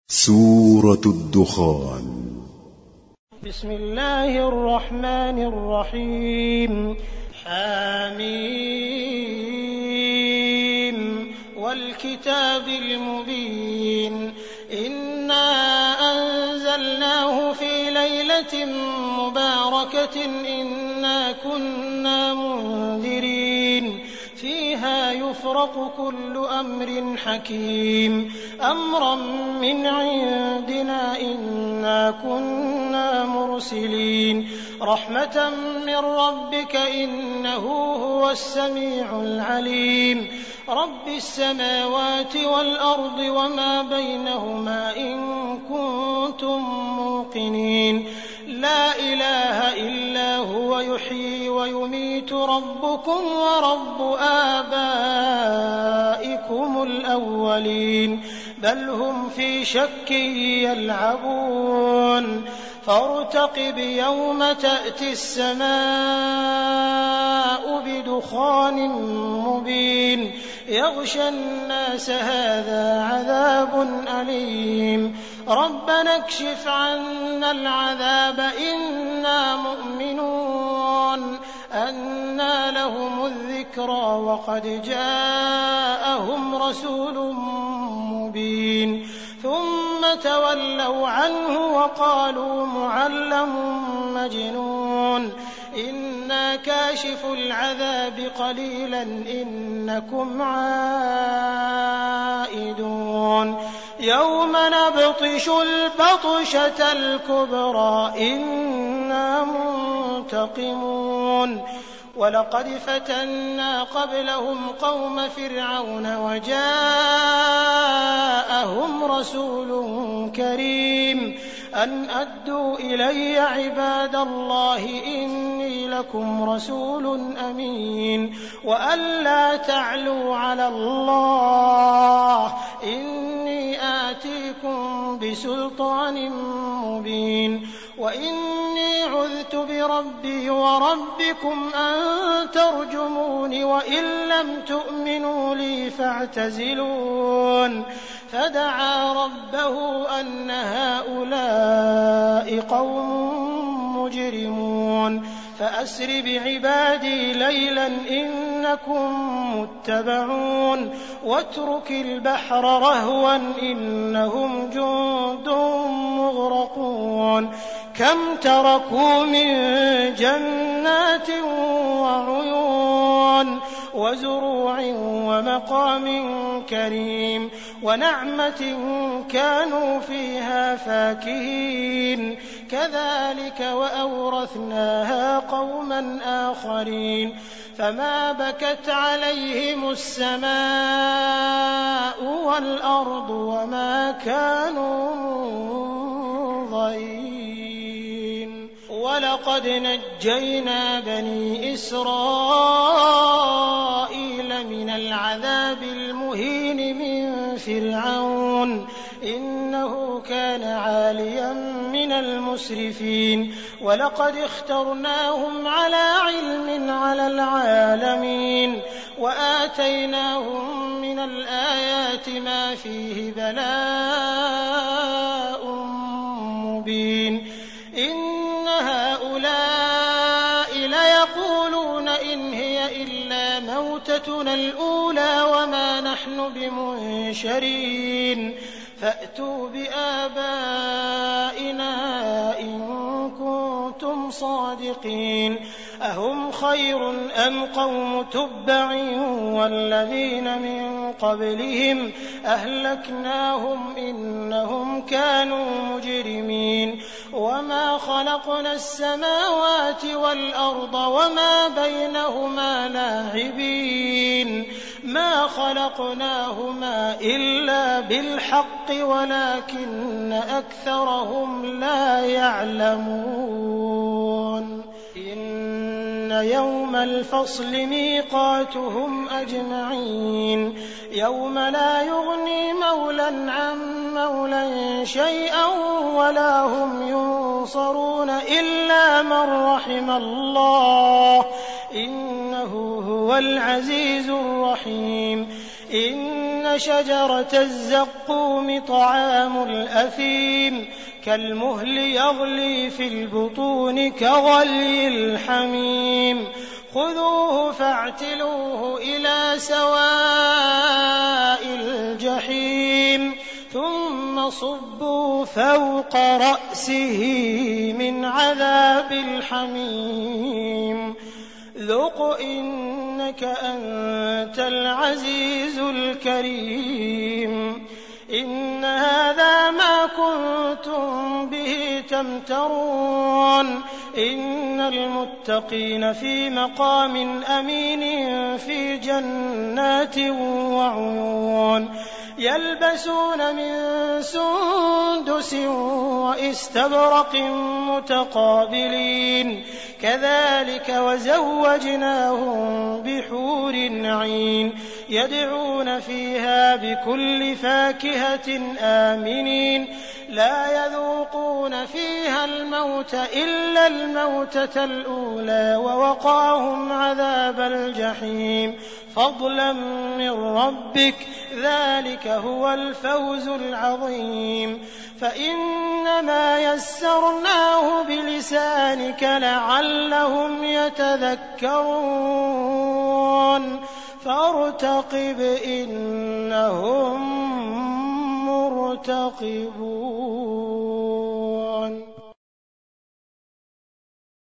سورة الدخان. بسم الله الرحمن الرحيم. حميم والكتاب المبين. إنا أنزلناه في ليلة مباركة إنا كنا منذرين فيها يفرق كل أمر حكيم أمرا من عندنا إنا كنا مرسلين رحمة من ربك إنه هو السميع العليم رب السماوات والأرض وما بينهما إن كنتم موقنين لا إله إلا هو يحيي ويميت ربكم ورب آبائكم الأولين بل هم في شك يلعبون فارتقب يوم تأتي السماء بدخان مبين يغشى الناس هذا عذاب أليم ربنا اكشف عنا العذاب إنا مؤمنون أنى لهم الذكرى وقد جاءهم رسول مبين ثم تولوا عنه وقالوا معلم مجنون إنا كاشف العذاب قليلا إنكم عائدون يوم نبطش البطشة الكبرى إنا منتقمون ولقد فتنا قبلهم قوم فرعون وجاءهم رسول كريم أن أدوا إلي عباد الله إني لكم رسول أمين وأن لا تعلوا على الله إني آتيكم بسلطان مبين وإني عذت بربي وربكم أن ترجمون وإن لم تؤمنوا لي فاعتزلون فدعا ربه أن هؤلاء قوم مجرمون فأسر بعبادي ليلا إنكم متبعون واترك البحر رهوا إنهم جند مغرقون كم تركوا من جنات وعيون وزروع ومقام كريم ونعمة كانوا فيها فاكهين كذلك وأورثناها قوما آخرين فما بكت عليهم السماء والأرض وما كانوا منظرين ولقد نجينا بني إسرائيل من العذاب المهين من فرعون إنه كان عاليا من المسرفين ولقد اخترناهم على علم على العالمين وآتيناهم من الآيات ما فيه بلاء مبين إن هؤلاء ليقولون إن هي إلا موتتنا الأولى وما نحن بمنشرين فأتوا بآبائنا إن كنتم صادقين أهم خير أم قوم تبع والذين من قبلهم أهلكناهم إنهم كانوا مجرمين وما خلقنا السماوات والأرض وما بينهما لاعبين ما خلقناهما إلا بالحق ولكن أكثرهم لا يعلمون إن يوم الفصل ميقاتهم أجمعين يوم لا يغني مولى عن مولى شيئا ولا هم ينصرون إلا من رحم الله إنه هو العزيز الرحيم إن شجرة الزقوم طعام الأثيم كالمهل يغلي في البطون كغلي الحميم خذوه فاعتلوه إلى سواء الجحيم ثم صبوا فوق رأسه من عذاب الحميم ذق إنك أنت العزيز الكريم إن هذا ما كنتم به تمترون إن المتقين في مقام أمين في جنات وعيون يلبسون من سندس وإستبرق متقابلين كذلك وزوجناهم بحور عين يدعون فيها بكل فاكهة آمنين لا يذوقون فيها الموت إلا الموتة الأولى ووقاهم عذاب الجحيم فضلا من ربك ذلك هو الفوز العظيم فإنما يسرناه بلسانك لعلهم يتذكرون فارتقب إنهم مرتقبون